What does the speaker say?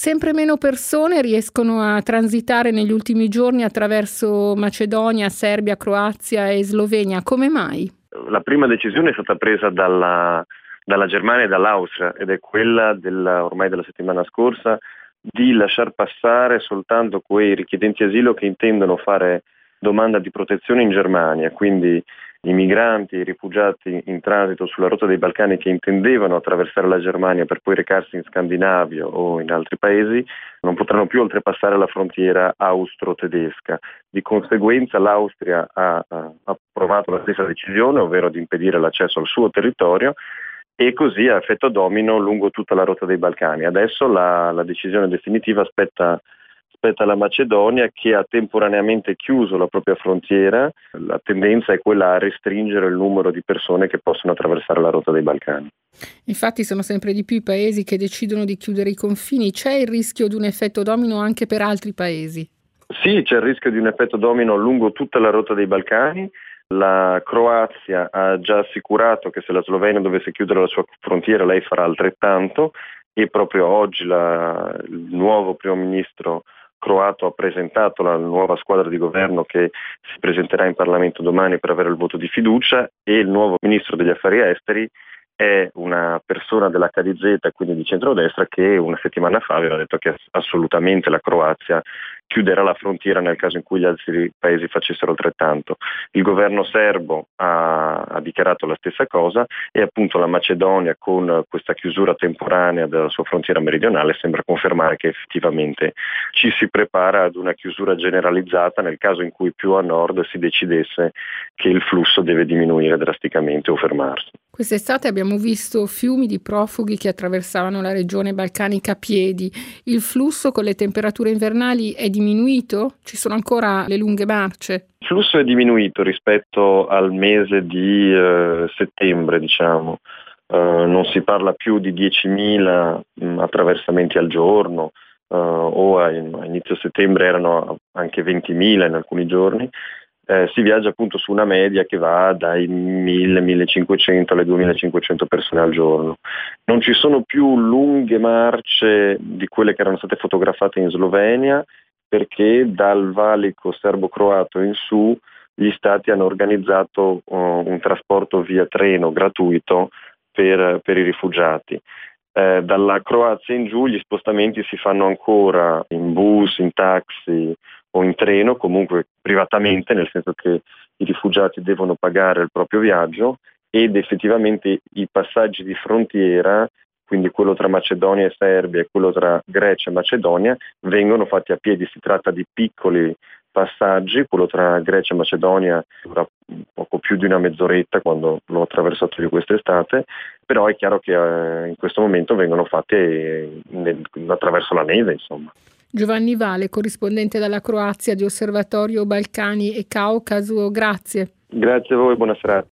Sempre meno persone riescono a transitare negli ultimi giorni attraverso Macedonia, Serbia, Croazia e Slovenia. Come mai? La prima decisione è stata presa dalla Germania e dall'Austria ed è quella ormai della settimana scorsa di lasciar passare soltanto quei richiedenti asilo che intendono fare domanda di protezione in Germania, quindi i migranti, i rifugiati in transito sulla rotta dei Balcani che intendevano attraversare la Germania per poi recarsi in Scandinavia o in altri paesi non potranno più oltrepassare la frontiera austro-tedesca. Di conseguenza l'Austria ha approvato la stessa decisione, ovvero di impedire l'accesso al suo territorio, e così a effetto domino lungo tutta la rotta dei Balcani. Adesso la decisione definitiva spetta alla Macedonia, che ha temporaneamente chiuso la propria frontiera. La tendenza è quella a restringere il numero di persone che possono attraversare la rotta dei Balcani. Infatti sono sempre di più i paesi che decidono di chiudere i confini. C'è il rischio di un effetto domino anche per altri paesi? Sì, c'è il rischio di un effetto domino lungo tutta la rotta dei Balcani. La Croazia ha già assicurato che se la Slovenia dovesse chiudere la sua frontiera lei farà altrettanto, e proprio oggi il nuovo primo ministro croato ha presentato la nuova squadra di governo che si presenterà in Parlamento domani per avere il voto di fiducia, e il nuovo ministro degli affari esteri è una persona della HDZ, quindi di centrodestra, che una settimana fa aveva detto che assolutamente la Croazia chiuderà la frontiera nel caso in cui gli altri paesi facessero altrettanto. Il governo serbo ha dichiarato la stessa cosa, e appunto la Macedonia, con questa chiusura temporanea della sua frontiera meridionale, sembra confermare che effettivamente ci si prepara ad una chiusura generalizzata nel caso in cui più a nord si decidesse che il flusso deve diminuire drasticamente o fermarsi. Quest'estate abbiamo visto fiumi di profughi che attraversavano la regione balcanica a piedi. Il flusso con le temperature invernali è diminuito? Ci sono ancora le lunghe marce? Il flusso è diminuito rispetto al mese di settembre, diciamo. Non si parla più di 10.000 attraversamenti al giorno, o a inizio settembre erano anche 20.000 in alcuni giorni. Si viaggia appunto su una media che va dai 1.000-1.500 alle 2.500 persone al giorno. Non ci sono più lunghe marce di quelle che erano state fotografate in Slovenia, perché dal valico serbo-croato in su gli stati hanno organizzato un trasporto via treno gratuito per i rifugiati. Dalla Croazia in giù gli spostamenti si fanno ancora in bus, in taxi o in treno, comunque privatamente, nel senso che i rifugiati devono pagare il proprio viaggio, ed effettivamente i passaggi di frontiera, quindi quello tra Macedonia e Serbia e quello tra Grecia e Macedonia, vengono fatti a piedi. Si tratta di piccoli passaggi, quello tra Grecia e Macedonia dura poco più di una mezz'oretta quando l'ho attraversato io quest'estate, però è chiaro che in questo momento vengono fatti attraverso la neve, insomma. Giovanni Vale, corrispondente dalla Croazia di Osservatorio Balcani e Caucaso, grazie. Grazie a voi, buona serata.